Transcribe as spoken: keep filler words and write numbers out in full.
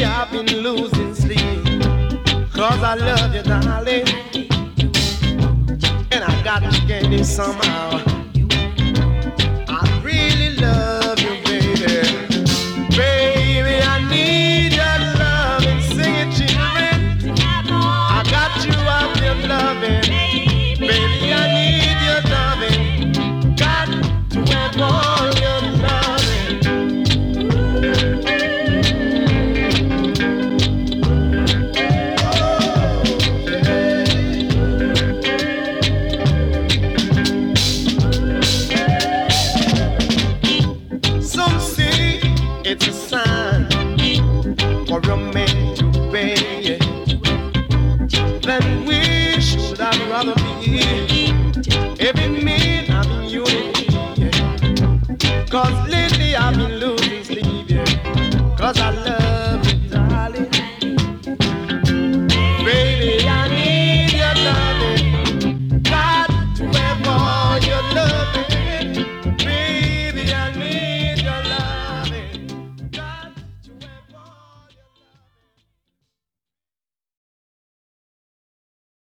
I've been losing sleep, cause I love you, darling, and I got to get it somehow. I really love you, baby. Baby, I need your love and sing it, children. I got you out there loving. Baby, I need your loving. Got to have all your loving. Some say it's a sign for a man to obey. Then we should have rather be every man having unity. Cause lately I've been losing sleep, yeah. Cause I